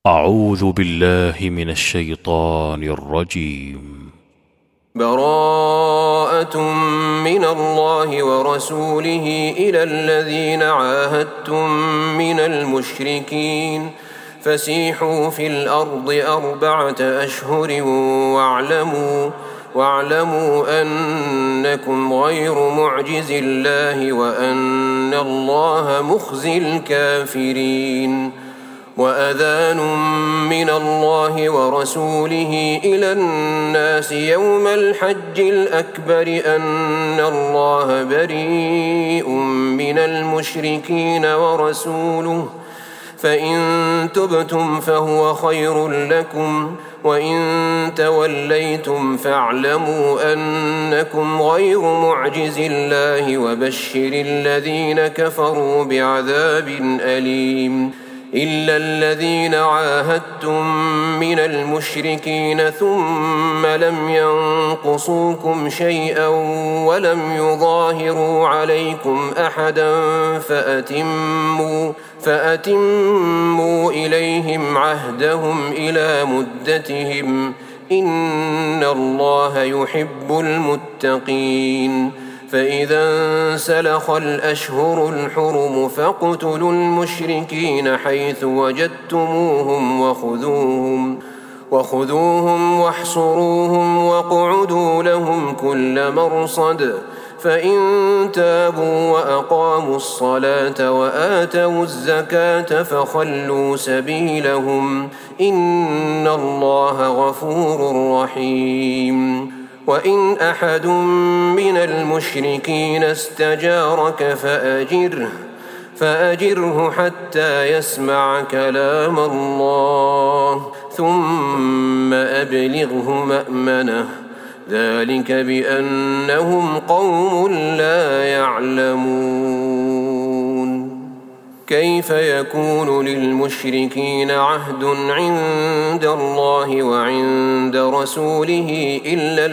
أعوذ بالله من الشيطان الرجيم. براءة من الله ورسوله إلى الذين عاهدتم من المشركين فسيحوا في الأرض 4 أشهر واعلموا أنكم غير معجز الله وأن الله مخزي الكافرين. وأذان من الله ورسوله إلى الناس يوم الحج الأكبر أن الله بريء من المشركين ورسوله فإن تبتم فهو خير لكم وإن توليتم فاعلموا أنكم غير معجز الله وبشر الذين كفروا بعذاب أليم. إلا الذين عاهدتم من المشركين ثم لم ينقصوكم شيئا ولم يظاهروا عليكم أحدا فأتموا إليهم عهدهم إلى مدتهم إن الله يحب المتقين. فإذا انسلخ الأشهر الحرم فاقتلوا المشركين حيث وجدتموهم وخذوهم واحصروهم واقعدوا لهم كل مرصد. فإن تابوا وأقاموا الصلاة وآتوا الزكاة فخلوا سبيلهم إن الله غفور رحيم. وإن أحد من المشركين استجارك فأجره حتى يسمع كلام الله ثم أبلغه مأمنه ذلك بأنهم قوم لا يعلمون. كيف يكون للمشركين عهد عند الله وعند رسوله إلا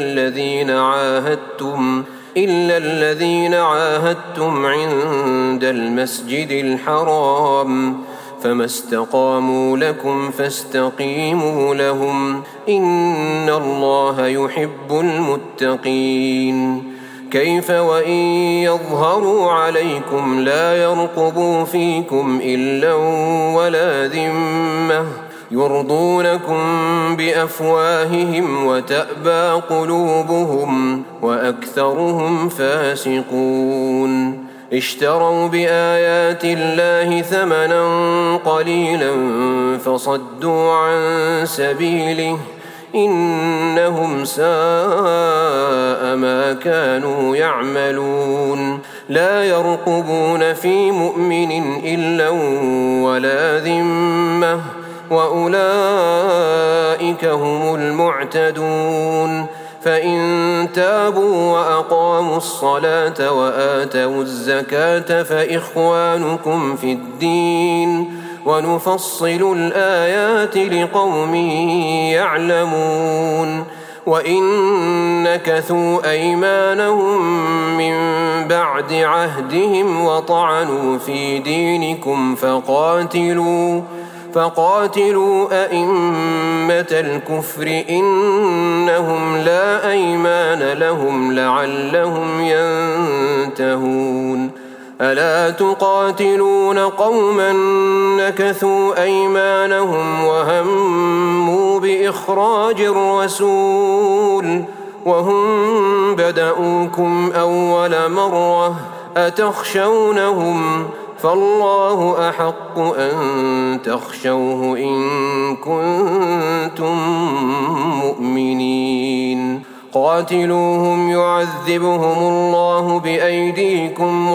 الذين عاهدتم عند المسجد الحرام فما استقاموا لكم فاستقيموا لهم إن الله يحب المتقين. كيف وإن يظهروا عليكم لا يرقبوا فيكم إلا ولا ذمة يرضونكم بأفواههم وتأبى قلوبهم وأكثرهم فاسقون. اشتروا بآيات الله ثمنا قليلا فصدوا عن سبيله إنهم ساء ما كانوا يعملون. لا يرقبون في مؤمن إلا ولا ذمة وأولئك هم المعتدون. فإن تابوا وأقاموا الصلاة وآتوا الزكاة فإخوانكم في الدين ونفصل الآيات لقوم يعلمون. وإن نكثوا أيمانهم من بعد عهدهم وطعنوا في دينكم فقاتلوا أئمة الكفر إنهم لا أيمان لهم لعلهم ينتهون. ألا تقاتلون قوما نكثوا أيمانهم وهموا بإخراج الرسول وهم بدؤوكم أول مرة أتخشونهم فالله أحق أن تخشوه إن كنتم مؤمنين. قاتلوهم يعذبهم الله بأيديكم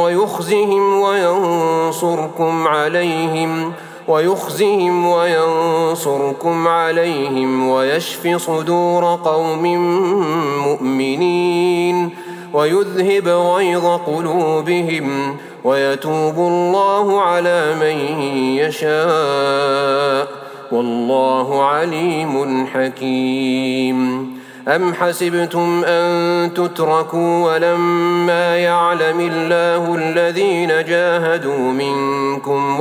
ويخزهم وينصركم عليهم ويشف صدور قوم مؤمنين ويذهب غيظ قلوبهم ويتوب الله على من يشاء والله عليم حكيم. أم حسبتم أن تتركوا ولما يعلم الله الذين جاهدوا منكم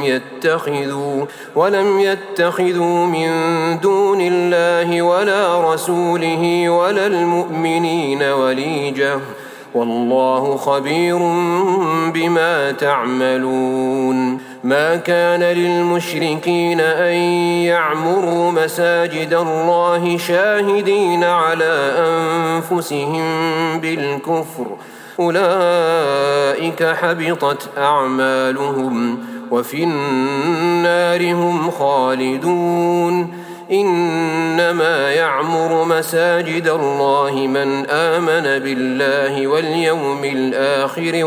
ولم يتخذوا من دون الله ولا رسوله ولا المؤمنين وليجة والله خبير بما تعملون ما كان للمشركين أن يعمروا مساجد الله شاهدين على أنفسهم بالكفر أولئك حبطت أعمالهم وفي النار هم خالدون إنما يعمر مساجد الله من آمن بالله واليوم الآخر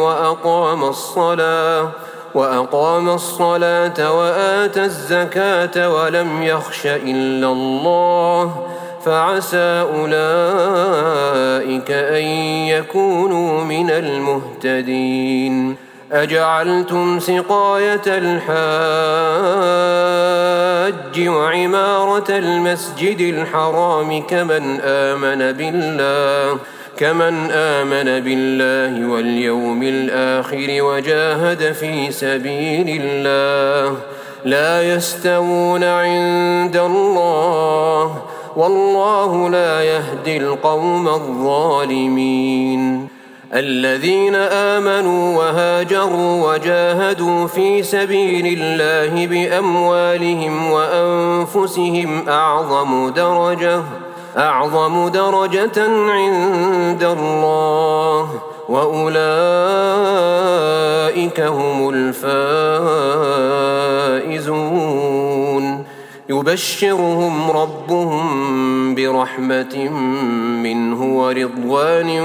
وأقام الصلاة وآتى الزكاة ولم يخش إلا الله فعسى أولئك أن يكونوا من المهتدين أجعلتم سقاية الحاج وعمارة المسجد الحرام كمن آمن بالله واليوم الآخر وجاهد في سبيل الله لا يستوون عند الله والله لا يهدي القوم الظالمين الذين آمنوا وهاجروا وجاهدوا في سبيل الله بأموالهم وأنفسهم أعظم درجة عند الله وأولئك هم الفائزون يبشرهم ربهم برحمة منه ورضوان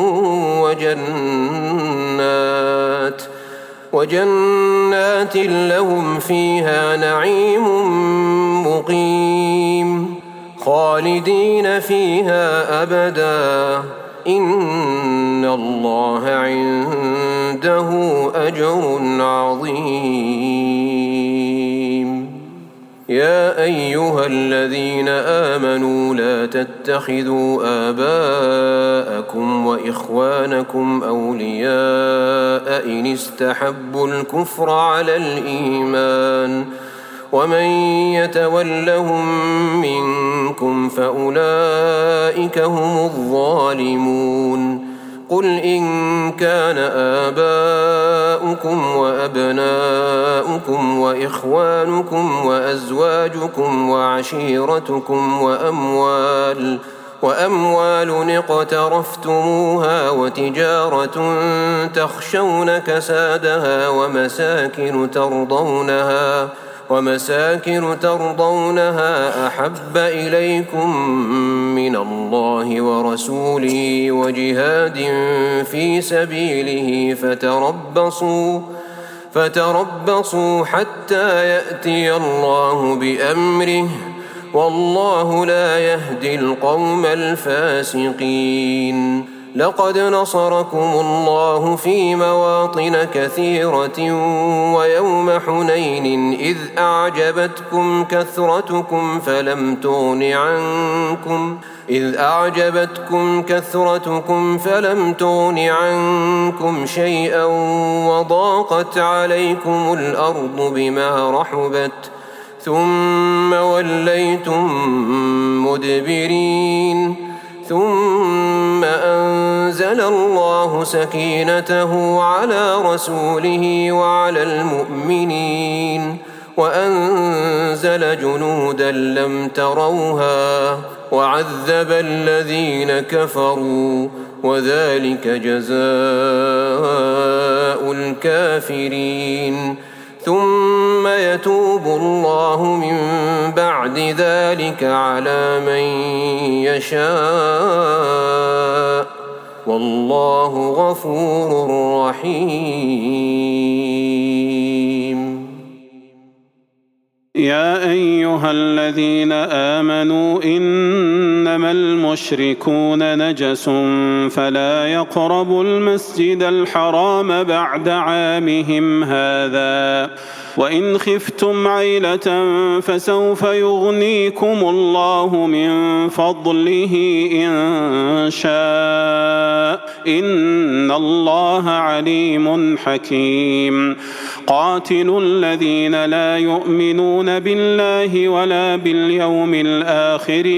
وجنات لهم فيها نعيم مقيم خالدين فيها أبدا إن الله عنده أجر عظيم يا أيها الذين آمنوا لا تتخذوا آباءكم وإخوانكم أولياء إن استحبوا الكفر على الإيمان ومن يتولهم منكم فأولئك هم الظالمون قل إن كان آباؤكم وأبناؤكم وإخوانكم وأزواجكم وعشيرتكم وأموال اقترفتموها وتجارة تخشون كسادها ومساكن ترضونها أحب إليكم من الله ورسوله وجهاد في سبيله فتربصوا حتى يأتي الله بأمره والله لا يهدي القوم الفاسقين لقد نصركم الله في مواطن كثيرة ويوم حنين إذ أعجبتكم كثرتكم فلم تغن عنكم شيئا وضاقت عليكم الأرض بما رحبت ثم وليتم مدبرين ثم أنزل الله سكينته على رسوله وعلى المؤمنين وأنزل جنودا لم تروها وعذب الذين كفروا وذلك جزاء الكافرين ثم يتوب الله من بعد ذلك على من يشاء والله غفور رحيم يا أيها الذين آمنوا إنما المشركون نجس فلا يقربوا المسجد الحرام بعد عامهم هذا وإن خفتم عيلة فسوف يغنيكم الله من فضله إن شاء إن الله عليم حكيم قاتلوا الذين لا يؤمنون بالله ولا باليوم الآخر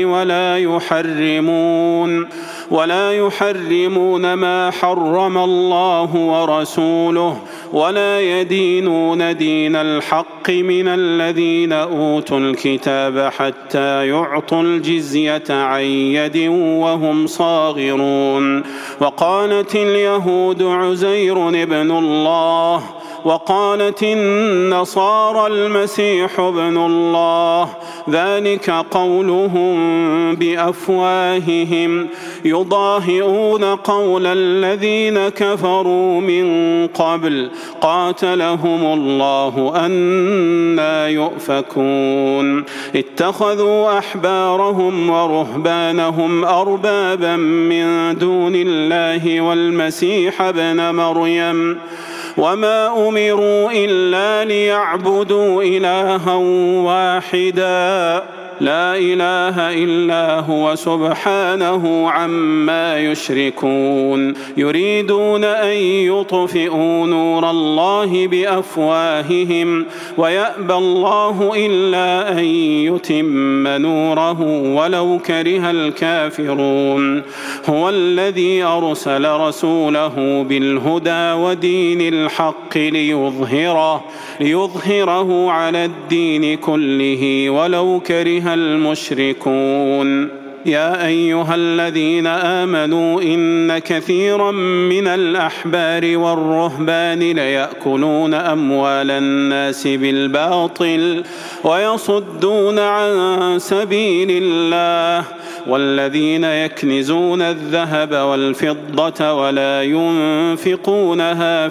ولا يحرمون ما حرم الله ورسوله ولا يدينون دين الحق من الذين أوتوا الكتاب حتى يعطوا الجزية عن يد وهم صاغرون وقالت اليهود عزير ابن الله وقالت النصارى المسيح ابن الله ذلك قولهم بأفواههم يضاهئون قول الذين كفروا من قبل قاتلهم الله أنى يؤفكون اتخذوا أحبارهم ورهبانهم أربابا من دون الله والمسيح ابن مريم وما أمروا إلا ليعبدوا إلها واحدا لا إله إلا هو سبحانه عما يشركون يريدون أن يطفئوا نور الله بأفواههم ويأبى الله إلا أن يتم نوره ولو كره الكافرون هو الذي أرسل رسوله بالهدى ودين الحق ليظهره على الدين كله ولو كره المشركون يا أيها الذين آمنوا إن كثيرا من الأحبار والرهبان ليأكلون أموال الناس بالباطل ويصدون عن سبيل الله والذين يكنزون الذهب والفضة ولا ينفقونها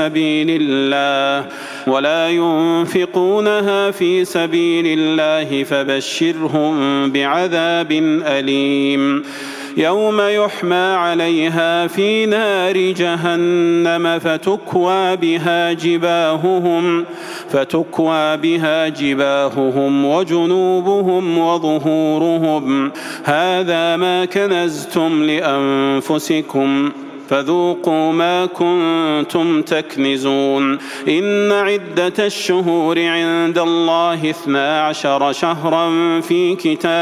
في سبيل الله فبشرهم بعذاب أليم يوم يحمى عليها في نار جهنم فتكوى بها جباههم وجنوبهم وظهورهم هذا ما كنزتم لأنفسكم فذوقوا ما كنتم تكنزون إن عدة الشهور عند الله 12 شهرا في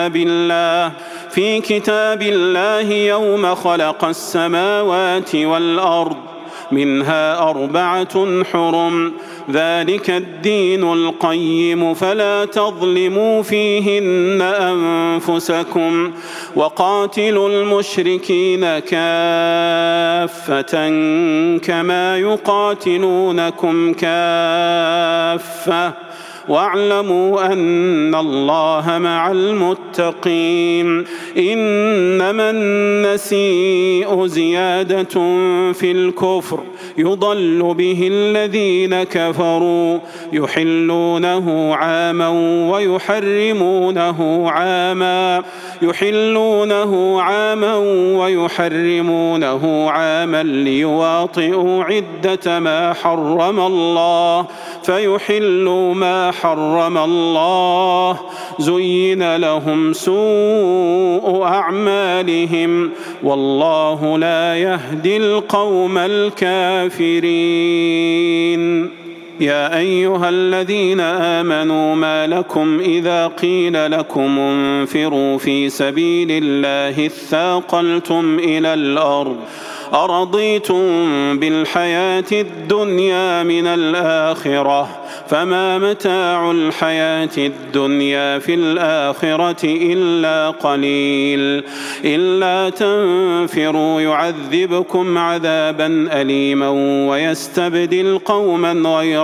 كتاب الله يوم خلق السماوات والأرض منها 4 حرم ذلك الدين القيم فلا تظلموا فيهن أنفسكم وقاتلوا المشركين كافة كما يقاتلونكم كافة واعلموا أن الله مع المتقين إنما النسيء زيادة في الكفر يضل به الذين كفروا يحلونه عاما ويحرمونه عاما ليواطئوا عدة ما حرم الله فيحلوا ما حرم الله زين لهم سوء أعمالهم والله لا يهدي القوم الكافرين يا أيها الذين آمنوا ما لكم إذا قيل لكم انفروا في سبيل الله اثاقلتم إلى الأرض أرضيتم بالحياة الدنيا من الآخرة فما متاع الحياة الدنيا في الآخرة إلا قليل إلا تنفروا يعذبكم عذابا أليما ويستبدل قوما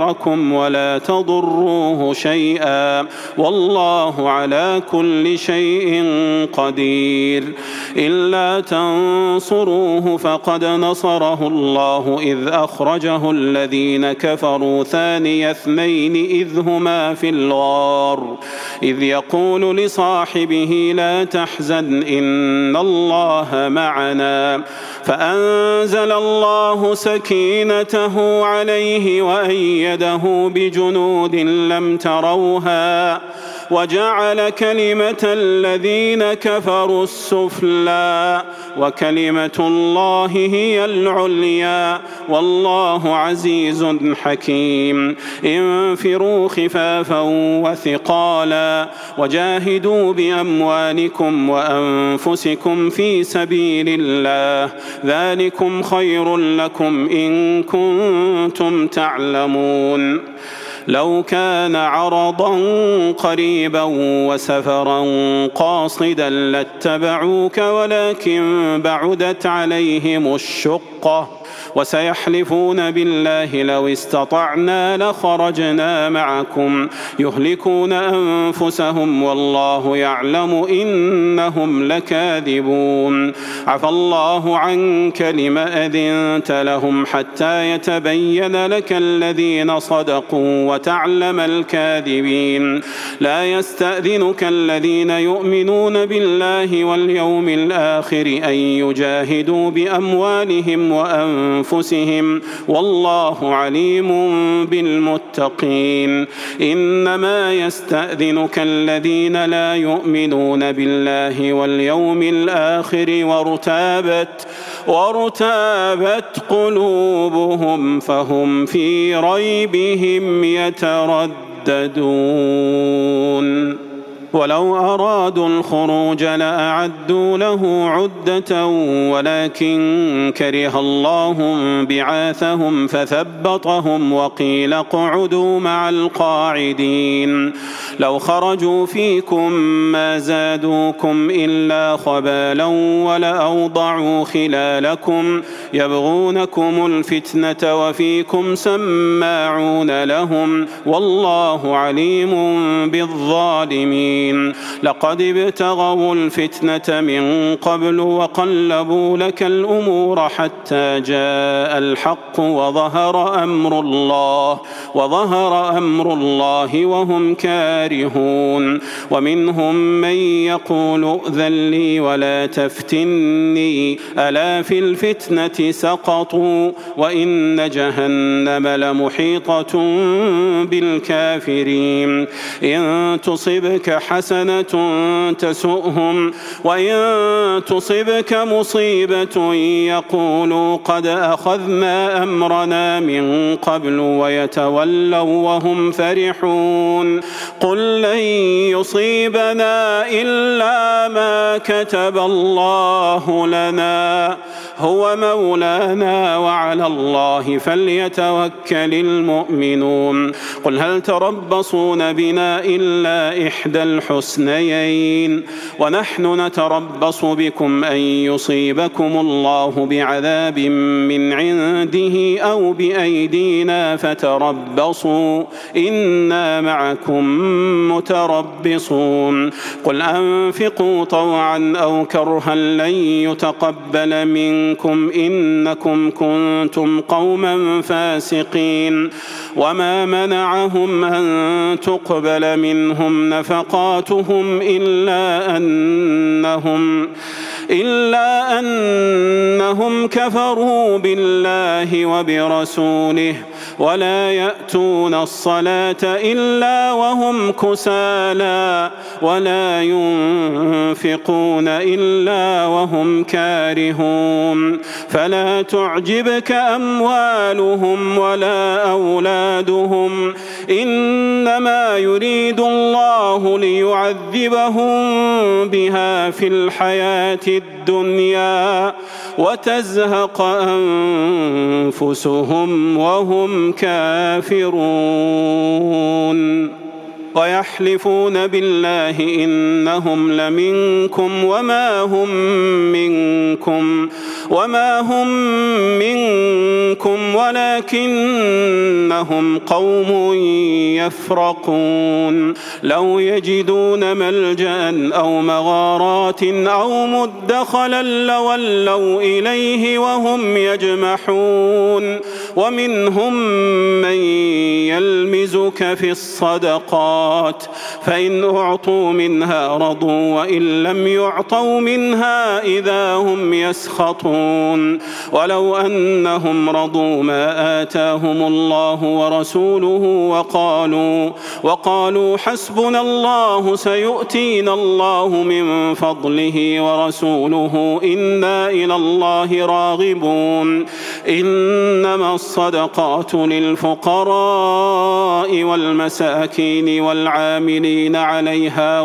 يضركم ولا تضروه شيئا والله على كل شيء قدير. إلا تنصروه فقد نصره الله إذ أخرجه الذين كفروا ثاني اثنين إذ هما في الغار إذ يقول لصاحبه لا تحزن إن الله معنا فأنزل الله سكينته عليه وأيده بجنود لم تروها وجعل كلمة الذين كفروا السفلى وكلمة الله هي العليا والله عزيز حكيم. انفروا خفافا وثقالا وجاهدوا بأموالكم وأنفسكم في سبيل الله ذلكم خير لكم إن كنتم تعلمون. لو كان عرضا قريبا وسفرا قاصدا لاتبعوك ولكن بعدت عليهم الشقة وسيحلفون بالله لو استطعنا لخرجنا معكم يهلكون أنفسهم والله يعلم إنهم لكاذبون. عفى الله عنك لم أذنت لهم حتى يتبين لك الذين صدقوا وتعلم الكاذبين. لا يستأذنك الذين يؤمنون بالله واليوم الآخر أن يجاهدوا بأموالهم وأنفسهم والله عليم بالمتقين. إنما يستأذنك الذين لا يؤمنون بالله واليوم الآخر وارتابت قلوبهم فهم في ريبهم يترددون. ولو أرادوا الخروج لأعدوا له عدة ولكن كره الله بعاثهم فثبطهم وقيل اقعدوا مع القاعدين. لو خرجوا فيكم ما زادوكم إلا خبالا ولأوضعوا خلالكم يبغونكم الفتنة وفيكم سماعون لهم والله عليم بالظالمين. لقد ابتغوا الفتنة من قبل وقلبوا لك الأمور حتى جاء الحق وظهر أمر الله وهم كارهون. ومنهم من يقول ائذن لي ولا تفتني ألا في الفتنة سقطوا وإن جهنم لمحيطة بالكافرين. إن تصبك حسنة تسؤهم وإن تصبك مصيبة يقولوا قد أخذنا أمرنا من قبل ويتولوا وهم فرحون. قل لن يصيبنا إلا ما كتب الله لنا هو مولانا وعلى الله فليتوكل المؤمنون. قل هل تربصون بنا إلا إحدى الحسنيين ونحن نتربص بكم أن يصيبكم الله بعذاب من عنده أو بأيدينا فتربصوا إنا معكم متربصون. قل أنفقوا طوعا أو كرها لن يتقبل منكم إنكم كنتم قوما فاسقين. وما منعهم أن تقبل منهم نفقاتهم إلا أنهم كفروا بالله وبرسوله ولا يأتون الصلاة إلا وهم كسالى ولا ينفقون إلا وهم كارهون. فلا تعجبك أموالهم ولا أولادهم إنما يريد الله ليعذبهم بها في الحياة الدنيا وتزهق أنفسهم وهم كافرون. ويحلفون بالله إنهم لمنكم وما هم منكم وما هم منكم ولكنهم قوم يفرقون لو يجدون ملجأ أو مغارات أو مدخلا لولوا إليه وهم يجمحون ومنهم من يلمزك في الصدقات فإن أعطوا منها رضوا وإن لم يعطوا منها إذا هم يسخطون ولو أنهم رضوا ما آتاهم الله ورسوله وقالوا حسبنا الله سيؤتينا الله من فضله ورسوله إنا إلى الله راغبون إنما الصدقات للفقراء والمساكين والعاملين عليها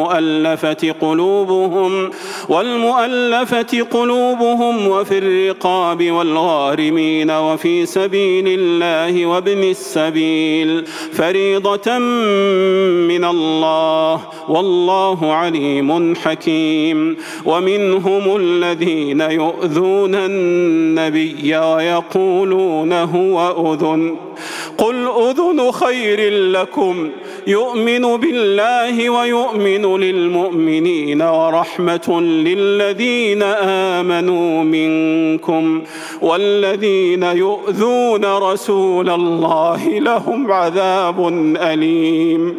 والمؤلفة قلوبهم وفي الرقاب والغارمين وفي سبيل الله وابن السبيل فريضة من الله والله عليم حكيم ومنهم الذين يؤذون النبي ويقولون هو أذن قل أذن خير لكم يؤمن بالله ويؤمن للمؤمنين ورحمة للذين آمنوا منكم والذين يؤذون رسول الله لهم عذاب أليم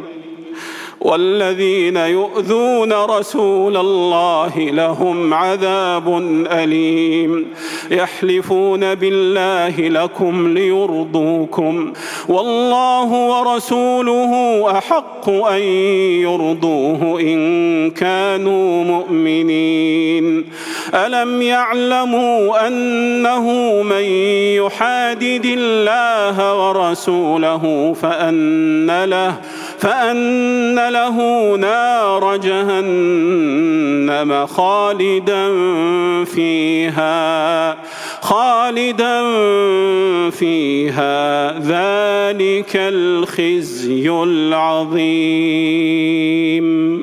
يحلفون بالله لكم ليرضوكم والله ورسوله أحق أن يرضوه إن كانوا مؤمنين ألم يعلموا أنه من يحادد الله ورسوله فأن له نار جهنم خالدا فيها ذلك الخزي العظيم.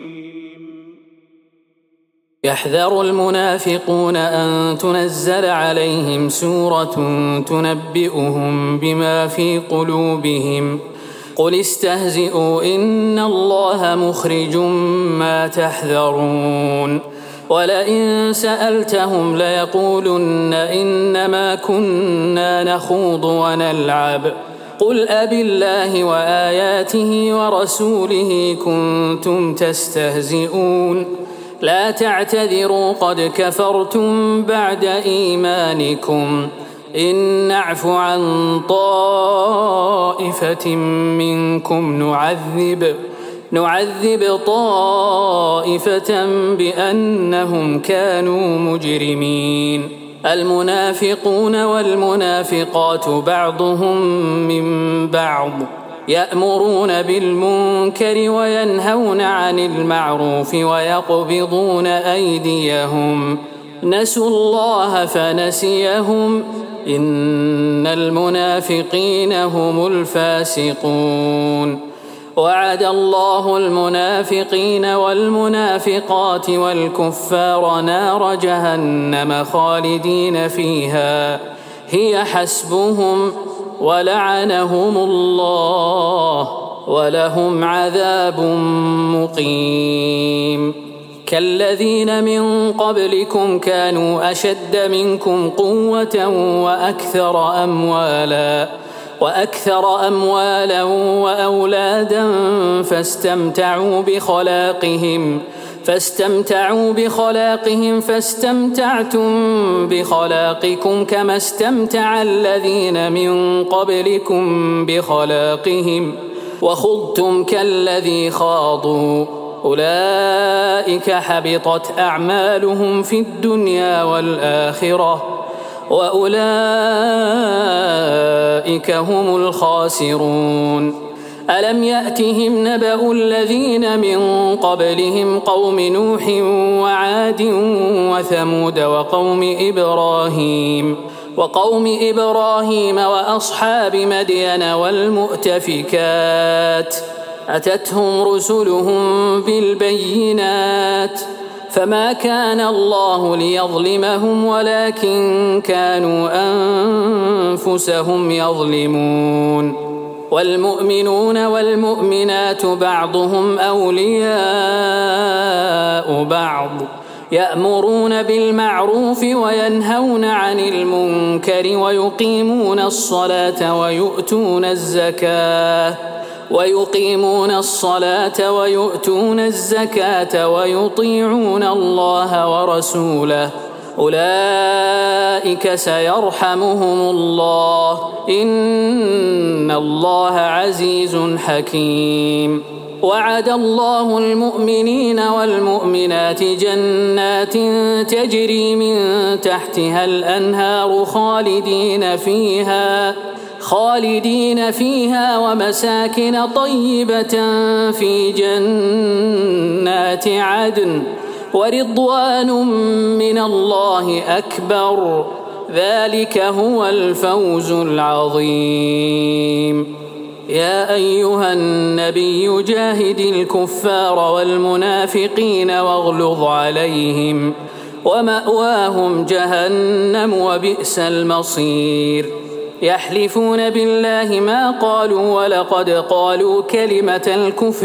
يحذر المنافقون أن تنزل عليهم سورة تنبئهم بما في قلوبهم قل استهزئوا إن الله مخرج ما تحذرون ولئن سألتهم ليقولن إنما كنا نخوض ونلعب قل أبالله وآياته ورسوله كنتم تستهزئون لا تعتذروا قد كفرتم بعد إيمانكم إن نعف عن طائفة منكم نعذب طائفة بأنهم كانوا مجرمين المنافقون والمنافقات بعضهم من بعض يأمرون بالمنكر وينهون عن المعروف ويقبضون أيديهم نسوا الله فنسيهم إن المنافقين هم الفاسقون وعد الله المنافقين والمنافقات والكفار نار جهنم خالدين فيها هي حسبهم ولعنهم الله ولهم عذاب مقيم كالذين من قبلكم كانوا أشد منكم قوة وأكثر أموالا وأولادا فاستمتعوا بخلاقهم فاستمتعتم بخلاقكم كما استمتع الذين من قبلكم بخلاقهم وخضتم كالذي خاضوا أولئك حبطت أعمالهم في الدنيا والآخرة وأولئك هم الخاسرون ألم يأتهم نبأ الذين من قبلهم قوم نوح وعاد وثمود وقوم إبراهيم وأصحاب مدين والمؤتفكات أتتهم رسلهم بالبينات فما كان الله ليظلمهم ولكن كانوا أنفسهم يظلمون. والمؤمنون والمؤمنات بعضهم أولياء بعض يأمرون بالمعروف وينهون عن المنكر ويقيمون الصلاة ويؤتون الزكاة ويطيعون الله ورسوله أولئك سيرحمهم الله إن الله عزيز حكيم. وعد الله المؤمنين والمؤمنات جنات تجري من تحتها الأنهار خالدين فيها ومساكن طيبة في جنات عدن ورضوان من الله أكبر ذلك هو الفوز العظيم. يا أيها النبي جاهد الكفار والمنافقين واغلظ عليهم ومأواهم جهنم وبئس المصير. يحلفون بالله ما قالوا ولقد قالوا كلمة الكفر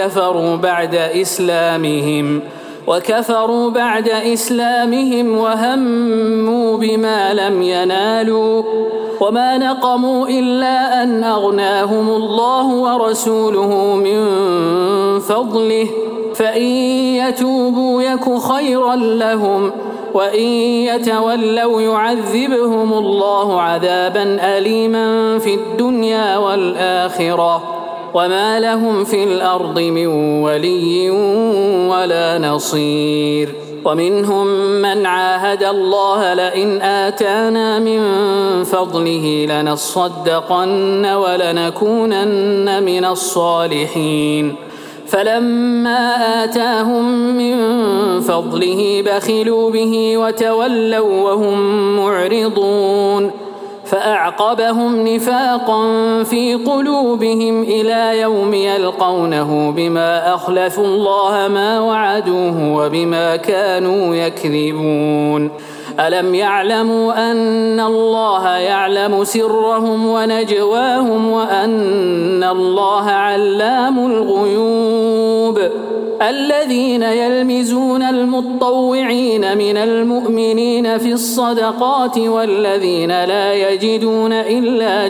وكفروا بعد إسلامهم وهموا بما لم ينالوا وما نقموا إلا أن أغناهم الله ورسوله من فضله فإن يتوبوا يك خيرا لهم وإن يتولوا يعذبهم الله عذابا أليما في الدنيا والآخرة وما لهم في الأرض من ولي ولا نصير. ومنهم من عاهد الله لئن آتانا من فضله لنصدقن ولنكونن من الصالحين فلما آتاهم من فضله بخلوا به وتولوا وهم معرضون فأعقبهم نفاقا في قلوبهم إلى يوم يلقونه بما أخلفوا الله ما وعدوه وبما كانوا يكذبون. ألم يعلموا أن الله يعلم سرهم ونجواهم وأن الله علام الغيوب. الذين يلمزون المتطوعين من المؤمنين في الصدقات والذين لا يجدون إلا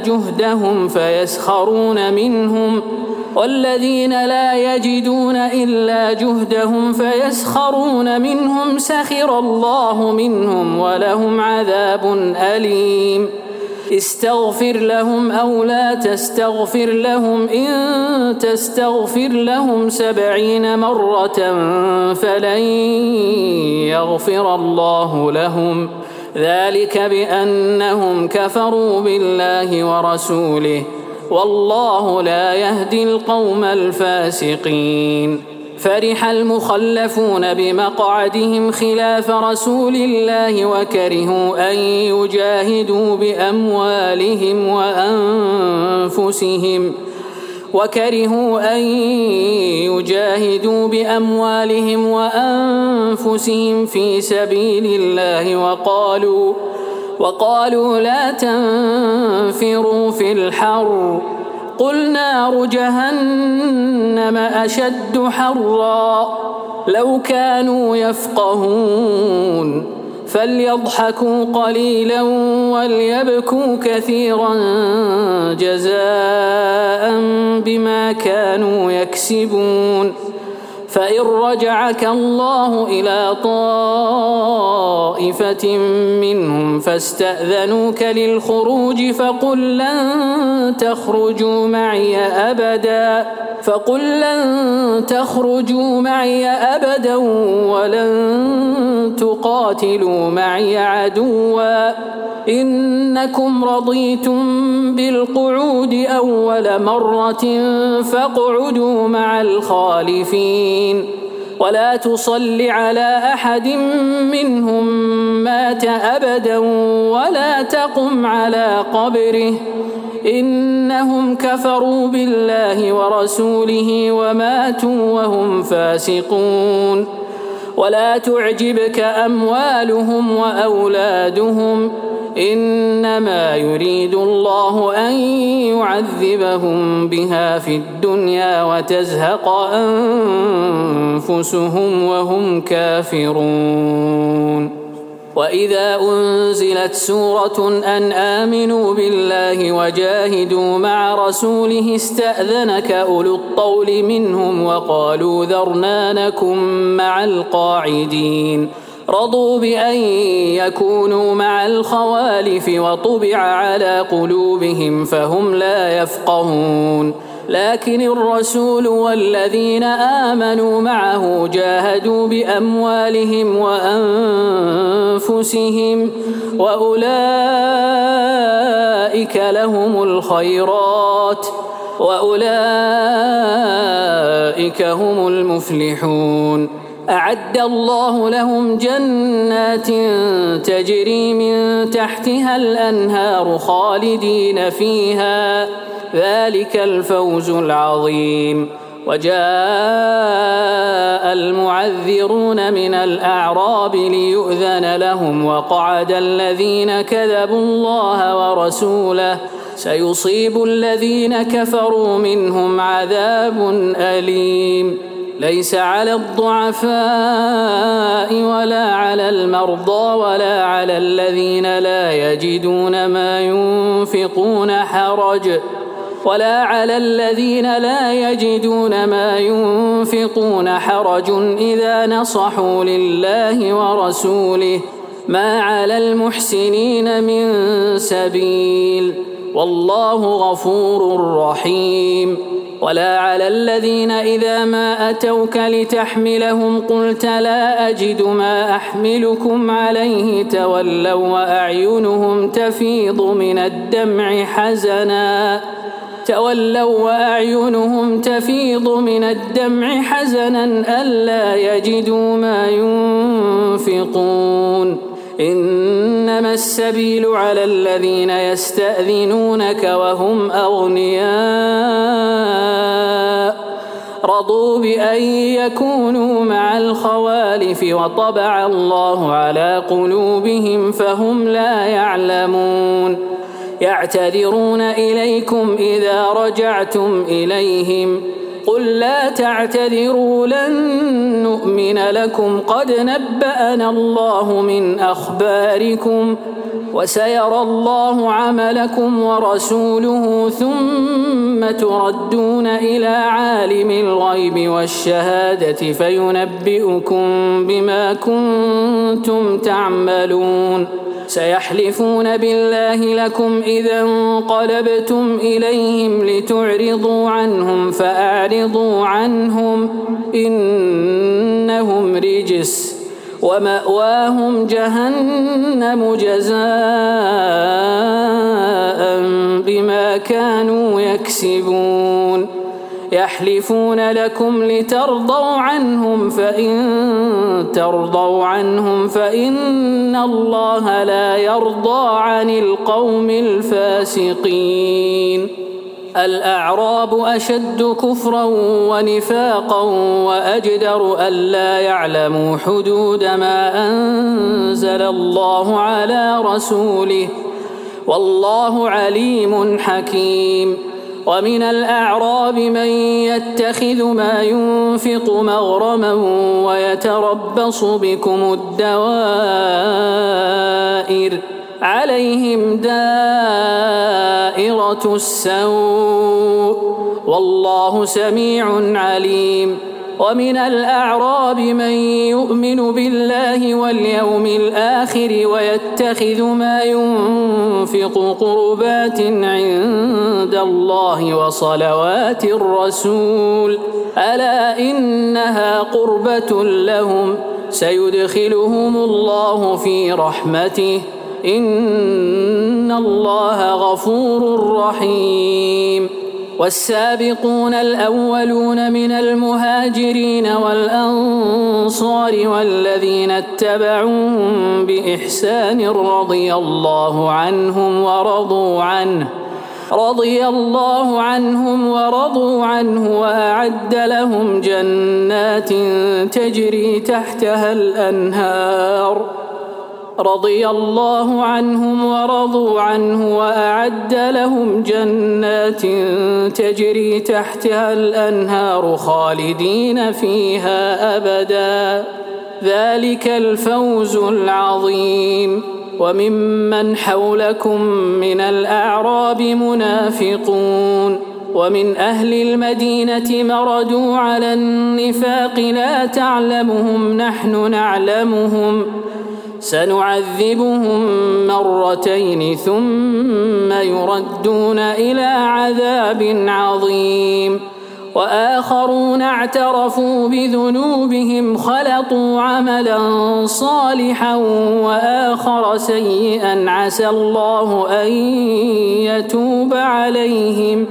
جهدهم فيسخرون منهم سخر الله منهم ولهم عذاب أليم. استغفر لهم أو لا تستغفر لهم إن تستغفر لهم 70 مرة فلن يغفر الله لهم ذلك بأنهم كفروا بالله ورسوله والله لا يهدي القوم الفاسقين. فرح المخلفون بمقعدهم خلاف رسول الله وكرهوا أن يجاهدوا بأموالهم وأنفسهم في سبيل الله وقالوا لا تنفروا في الحر قل نار جهنم أشد حرا لو كانوا يفقهون فليضحكوا قليلا وليبكوا كثيرا جزاء بما كانوا يكسبون. فإن رجعك الله إلى طائفة منهم فاستأذنوك للخروج فقل لن تخرجوا معي أبدا ولن تقاتلوا معي عدوا إنكم رضيتم بالقعود أول مرة فاقعدوا مع الخالفين ولا تصل على أحد منهم مات أبدا ولا تقم على قبره إنهم كفروا بالله ورسوله وماتوا وهم فاسقون. ولا تعجبك أموالهم وأولادهم إنما يريد الله أن يعذبهم بها في الدنيا وتزهق أنفسهم وهم كافرون. وإذا أنزلت سورة أن آمنوا بالله وجاهدوا مع رسوله استأذنك أولو الطول منهم وقالوا ذرنا نكن مع القاعدين رضوا بأن يكونوا مع الخوالف وطبع على قلوبهم فهم لا يفقهون. لكن الرسول والذين آمنوا معه جاهدوا بأموالهم وأنفسهم وأولئك لهم الخيرات وأولئك هم المفلحون. أعد الله لهم جنات تجري من تحتها الأنهار خالدين فيها ذلك الفوز العظيم. وجاء المعذرون من الأعراب ليؤذن لهم وقعد الذين كذبوا الله ورسوله سيصيب الذين كفروا منهم عذاب أليم. ليس على الضعفاء ولا على المرضى ولا على الذين لا يجدون ما ينفقون حرج إذا نصحوا لله ورسوله ما على المحسنين من سبيل والله غفور رحيم. ولا على الذين إذا ما أتوك لتحملهم قلت لا أجد ما أحملكم عليه تولوا وأعينهم تفيض من الدمع حزنا ألا يجدوا ما ينفقون. إنما السبيل على الذين يستأذنونك وهم أغنياء رضوا بأن يكونوا مع الخوالف وطبع الله على قلوبهم فهم لا يعلمون. يعتذرون إليكم إذا رجعتم إليهم قل لا تعتذروا لن نؤمن لكم قد نبأنا الله من أخباركم وسيرى الله عملكم ورسوله ثم تردون إلى عالم الغيب والشهادة فينبئكم بما كنتم تعملون. سيحلفون بالله لكم إذا انقلبتم إليهم لتعرضوا عنهم فأعرضوا عنهم إنهم رجس ومأواهم جهنم جزاء بما كانوا يكسبون. يحلفون لكم لترضوا عنهم فإن ترضوا عنهم فإن الله لا يرضى عن القوم الفاسقين. الأعراب أشد كفرا ونفاقا وأجدر ألا يعلموا حدود ما أنزل الله على رسوله والله عليم حكيم. ومن الأعراب من يتخذ ما ينفق مغرما ويتربص بكم الدوائر عليهم دائرة السوء والله سميع عليم. ومن الأعراب من يؤمن بالله واليوم الآخر ويتخذ ما ينفق قربات عند الله وصلوات الرسول ألا إنها قربة لهم سيدخلهم الله في رحمته إن الله غفور رحيم. والسابقون الأولون من المهاجرين والأنصار والذين اتبعوهم بإحسان رضي الله عنهم رضي الله عنهم ورضوا عنه وأعد لهم جنات تجري تحتها الأنهار رضي الله عنهم ورضوا عنه وأعد لهم جنات تجري تحتها الأنهار خالدين فيها أبدا ذلك الفوز العظيم وممن حولكم من الأعراب منافقون ومن أهل المدينة مردوا على النفاق لا تعلمهم نحن نعلمهم سنعذبهم مرتين ثم يردون إلى عذاب عظيم وآخرون اعترفوا بذنوبهم خلطوا عملا صالحا وآخر سيئا عسى الله أن يتوب عليهم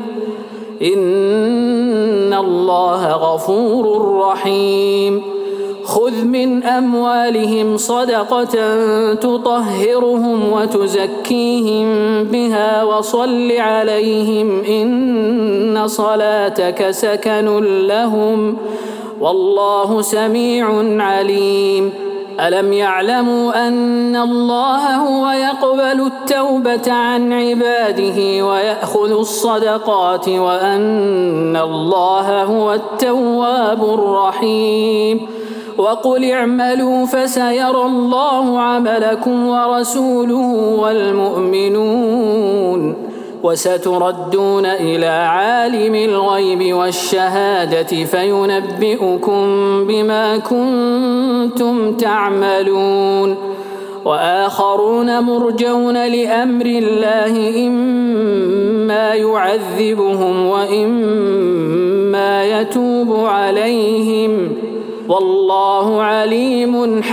إن الله غفور رحيم خذ من أموالهم صدقة تطهرهم وتزكيهم بها وصل عليهم إن صلاتك سكن لهم والله سميع عليم ألم يعلموا أن الله هو يقبل التوبة عن عباده ويأخذ الصدقات وأن الله هو التواب الرحيم وقل اعملوا فسيرى الله عملكم ورسوله والمؤمنون وستردون إلى عالم الغيب والشهادة فينبئكم بما كنتم تعملون وآخرون مرجون لأمر الله إما يعذبهم وإما يتوب عليهم والله عليم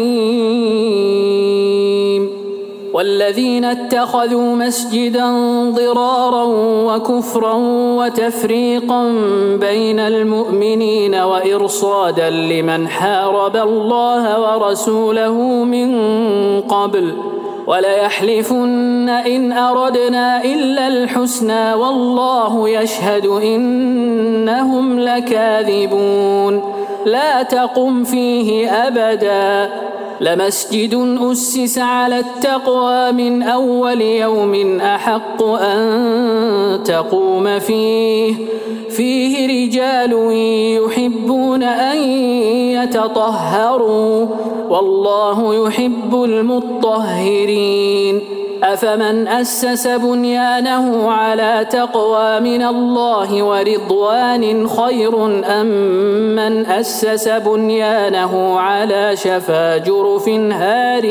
حكيم والذين اتخذوا مسجدا ضرارا وكفرا وتفريقا بين المؤمنين وإرصادا لمن حارب الله ورسوله من قبل وليحلفن إن أردنا إلا الحسنى والله يشهد إنهم لكاذبون لا تقم فيه أبدا لمسجد أسس على التقوى من أول يوم أحق أن تقوم فيه رجال يحبون أن يتطهروا والله يحب المطهرين أفمن أسس بنيانه على تقوى من الله ورضوان خير أم من أسس بنيانه على شفا جرف هار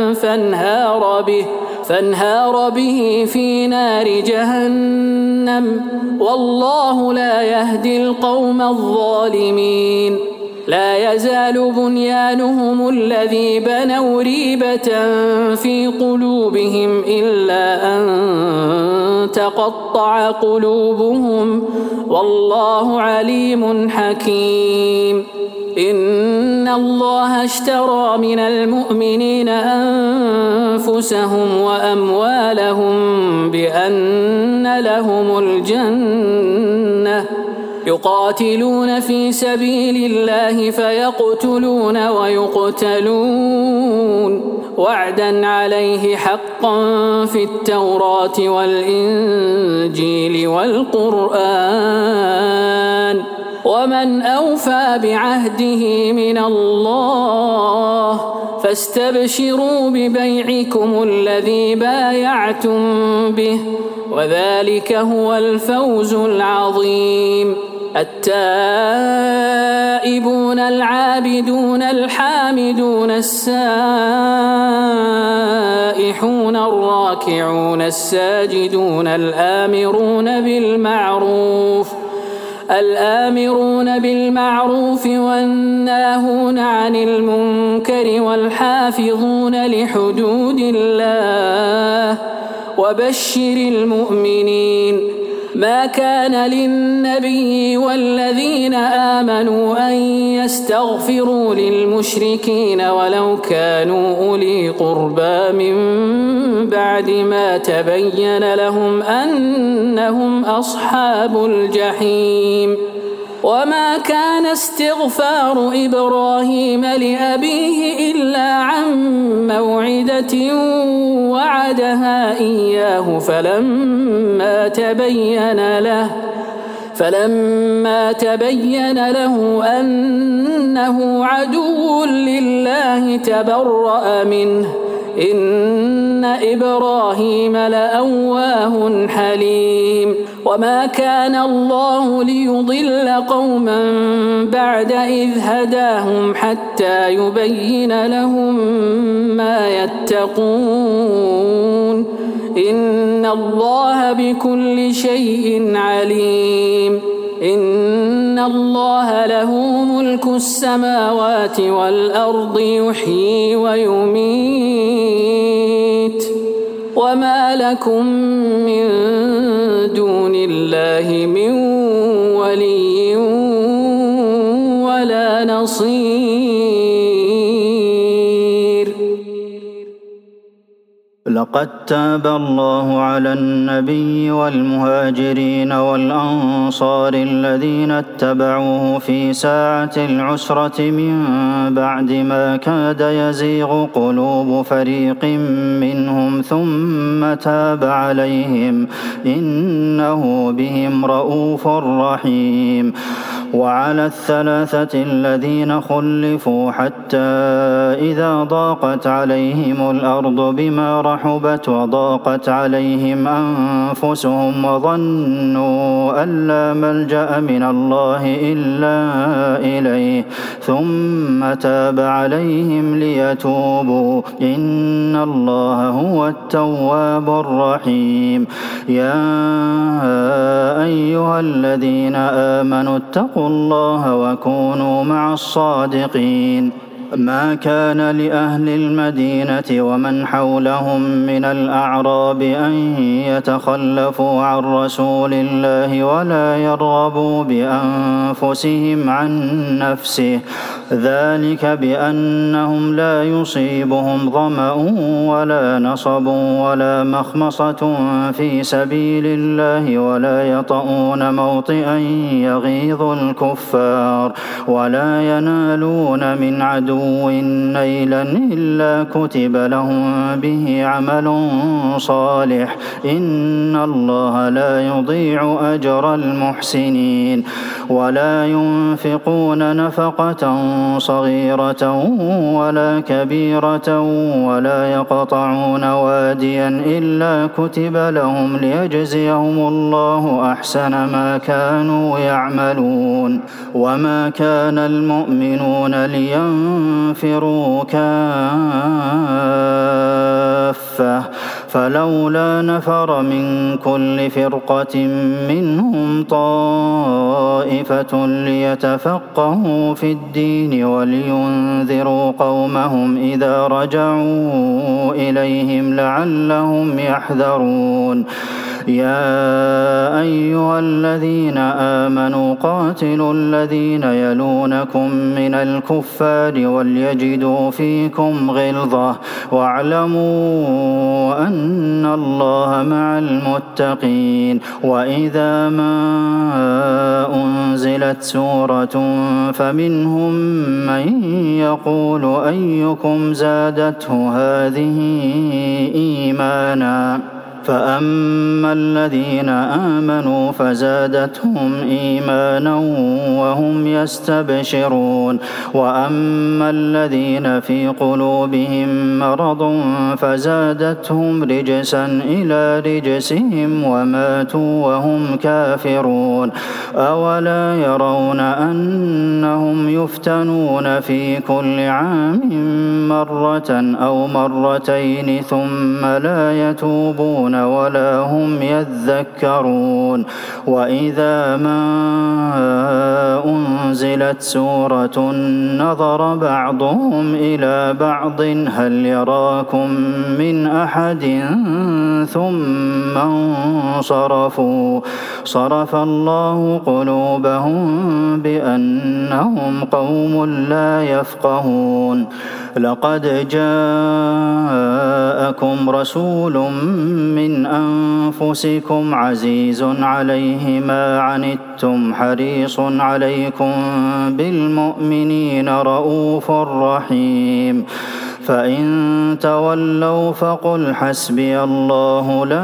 فانهار به في نار جهنم والله لا يهدي القوم الظالمين لا يزال بنيانهم الذي بنوا ريبة في قلوبهم إلا أن تقطع قلوبهم والله عليم حكيم إن الله اشترى من المؤمنين أنفسهم وأموالهم بأن لهم الجنة يقاتلون في سبيل الله فيقتلون ويقتلون وعدا عليه حقا في التوراة والإنجيل والقرآن ومن أوفى بعهده من الله فاستبشروا ببيعكم الذي بايعتم به وذلك هو الفوز العظيم التائبون العابدون الحامدون السائحون الراكعون الساجدون الآمرون بالمعروف والناهون عن المنكر والحافظون لحدود الله وبشر المؤمنين ما كان للنبي والذين آمنوا أن يستغفروا للمشركين ولو كانوا أولي قربى من بعد ما تبين لهم أنهم أصحاب الجحيم وما كان استغفار إبراهيم لأبيه إلا عن موعدة وعدها إياه فلما تبين له أنه عدو لله تبرأ منه إن إبراهيم لأواه حليم وما كان الله ليضل قوما بعد إذ هداهم حتى يبين لهم ما يتقون إن الله بكل شيء عليم إن الله له ملك السماوات والأرض يحيي ويميت وما لكم من دون الله من ولي ولا نصير. لقد تاب الله على النبي والمهاجرين والأنصار الذين اتبعوه في ساعة العسرة من بعد ما كاد يزيغ قلوب فريق منهم ثم تاب عليهم إنه بهم رءوف رحيم. وعلى الثلاثة الذين خلفوا حتى إذا ضاقت عليهم الأرض بما رحبت وضاقت عليهم أنفسهم وظنوا أن لا ملجأ من الله إلا إليه ثم تاب عليهم ليتوبوا إن الله هو التواب الرحيم. يا أيها الذين آمنوا اتقوا الله وكونوا مع الصادقين. ما كان لأهل المدينة ومن حولهم من الأعراب أن يتخلفوا عن رسول الله ولا يرغبوا بأنفسهم عن نفسه ذلك بأنهم لا يصيبهم ظمأ ولا نصب ولا مخمصة في سبيل الله ولا يطؤون موطئا يغيظ الكفار ولا ينالون من عدو نيلا إلا كتب لهم به عمل صالح إن الله لا يضيع أجر المحسنين. ولا ينفقون نفقة صغيرة ولا كبيرة ولا يقطعون واديا إلا كتب لهم ليجزيهم الله أحسن ما كانوا يعملون. وما كان المؤمنون لينفروا كافة فلولا نفر من كل فرقة منهم طائفة ليتفقهوا في الدين ولينذروا قومهم إذا رجعوا إليهم لعلهم يحذرون. يا أيها الذين آمنوا قاتلوا الذين يلونكم من الكفار وليجدوا فيكم غلظة واعلموا أن الله مع المتقين. وإذا ما أنزلت سورة فمنهم من يقول أيكم زادته هذه إيمانا فأما الذين آمنوا فزادتهم إيمانا وهم يستبشرون وأما الذين في قلوبهم مرض فزادتهم رجسا إلى رجسهم وماتوا وهم كافرون. أولا يرون أنهم يفتنون في كل عام مرة أو مرتين ثم لا يتوبون يهتدون ولا هم يذكرون وإذا ما أنزلت سورة نظر بعضهم إلى بعض هل يراكم من أحد ثم انصرفوا صرف الله قلوبهم بأنهم قوم لا يفقهون لقد جاءكم رسول من أنفسكم عزيز عليه ما عنتم حريص عليكم بالمؤمنين رءوف رحيم فإن تولوا فقل حسبي الله لا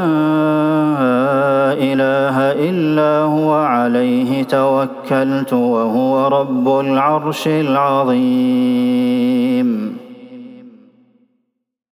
إله إلا هو عليه توكلت وهو رب العرش العظيم